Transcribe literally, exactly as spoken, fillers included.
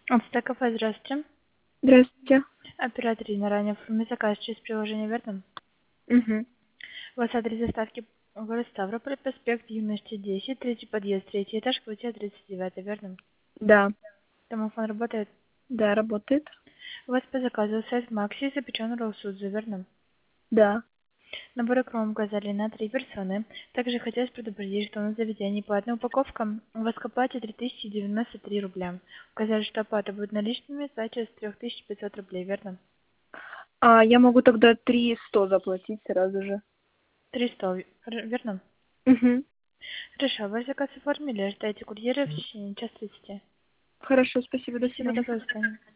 Ацтек кафе, здравствуйте. Здравствуйте. Оператор Ирина, ранее оформить заказ через приложение, верно? Мгм. У вас адрес доставки город Ставрополь, проспект Юности десять, третий подъезд, третий этаж, квартира тридцать девять, верно? Да, Домофон работает. да, работает. У вас по заказу сайт Макси запечен Ролсудзу, верно? Да. Набор икром указали на три персоны. Также хотелось предупредить, что у нас заведение платная упаковка. У вас к оплате три тысячи девяносто три рубля. Указали, что оплата будет наличными, сдача с три тысячи пятьсот рублей, верно? А я могу тогда три сто заплатить сразу же. триста, верно? Угу. Хорошо, вы заказ оформили, ждайте курьера в течение час тридцати. Хорошо, спасибо, до Спасибо, свидания. доброго свидания.